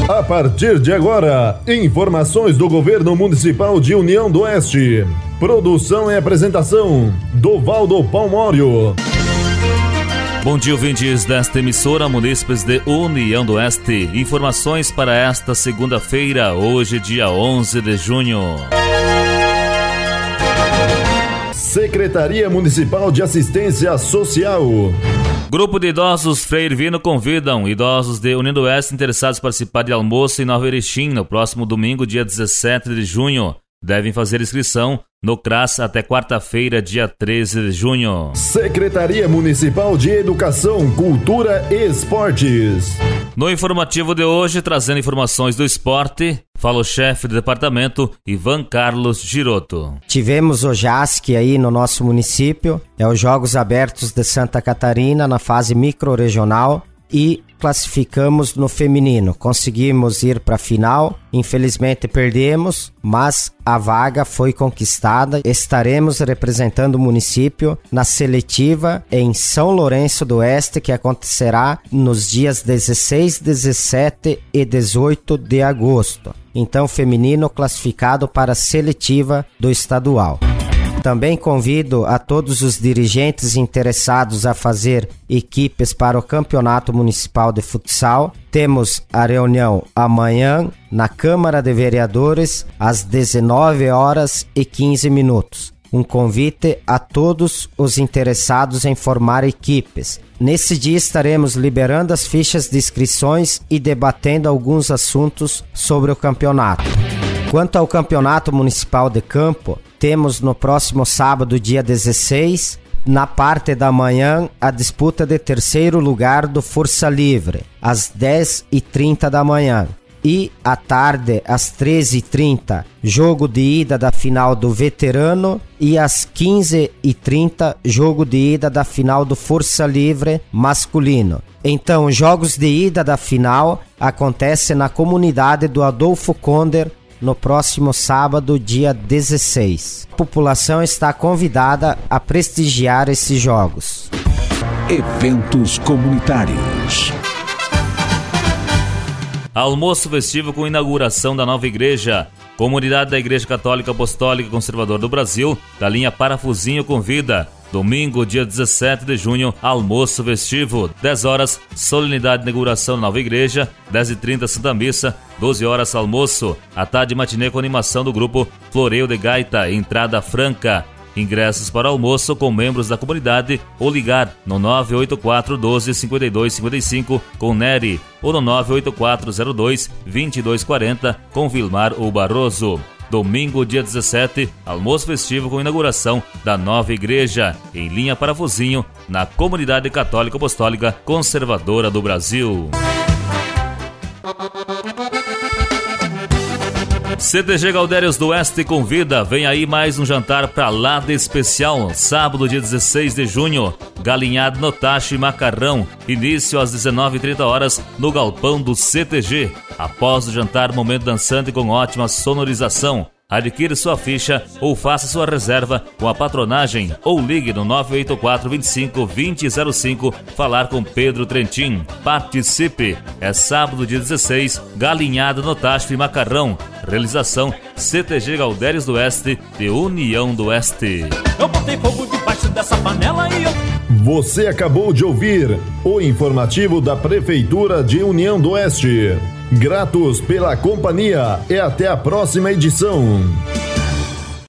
A partir de agora, informações do Governo Municipal de União do Oeste. Produção e apresentação, Dovaldo Palmório. Bom dia, ouvintes desta emissora, munícipes de União do Oeste. Informações para esta segunda-feira, hoje, dia 11 de junho. Secretaria Municipal de Assistência Social. Grupo de idosos Frei Irvino convidam idosos de União do Oeste interessados em participar de almoço em Nova Erechim no próximo domingo, dia 17 de junho. Devem fazer inscrição no CRAS até quarta-feira, dia 13 de junho. Secretaria Municipal de Educação, Cultura e Esportes. No informativo de hoje, trazendo informações do esporte, fala o chefe do departamento, Ivan Carlos Giroto. Tivemos o JASC aí no nosso município, os Jogos Abertos de Santa Catarina, na fase microrregional, e classificamos no feminino. Conseguimos ir para a final, infelizmente perdemos, mas a vaga foi conquistada. Estaremos representando o município na seletiva em São Lourenço do Oeste, que acontecerá nos dias 16, 17 e 18 de agosto. Então, feminino classificado para a seletiva do estadual. Também convido a todos os dirigentes interessados a fazer equipes para o Campeonato Municipal de Futsal. Temos a reunião amanhã na Câmara de Vereadores às 19h15. Um convite a todos os interessados em formar equipes. Nesse dia estaremos liberando as fichas de inscrições e debatendo alguns assuntos sobre o campeonato. Quanto ao Campeonato Municipal de Campo, temos no próximo sábado, dia 16, na parte da manhã, a disputa de terceiro lugar do Força Livre, às 10h30 da manhã. E à tarde, às 13h30, jogo de ida da final do Veterano, e às 15h30, jogo de ida da final do Força Livre masculino. Então, os jogos de ida da final acontecem na comunidade do Adolfo Conder, no próximo sábado, dia 16. A população está convidada a prestigiar esses jogos. Eventos comunitários. Almoço festivo com inauguração da nova igreja. Comunidade da Igreja Católica Apostólica Conservadora do Brasil, da linha Parafusinho, convida. Domingo, dia 17 de junho, almoço festivo. 10 horas, solenidade de inauguração da nova igreja. 10h30, Santa Missa. 12 horas, almoço. À tarde, matinê com animação do grupo Floreio de Gaita, entrada franca. Ingressos para almoço com membros da comunidade ou ligar no 984 12 52 55 com Nery ou no 984 02 22 40 com Vilmar ou Barroso. Domingo, dia 17, almoço festivo com inauguração da nova igreja, em linha Parafusinho, na Comunidade Católica Apostólica Conservadora do Brasil. CTG Galdérios do Oeste convida, vem aí mais um jantar pra lá de especial, sábado, dia 16 de junho, galinhado no tacho e macarrão, início às 19h30 no galpão do CTG. Após o jantar, momento dançante com ótima sonorização. Adquire sua ficha ou faça sua reserva com a patronagem ou ligue no 984 25 2005 falar com Pedro Trentin. Participe! É sábado, dia 16, galinhado no tacho e macarrão. Realização CTG Galdérios do Oeste de União do Oeste. Eu botei fogo debaixo dessa panela e eu... Você acabou de ouvir o informativo da Prefeitura de União do Oeste. Gratos pela companhia e até a próxima edição.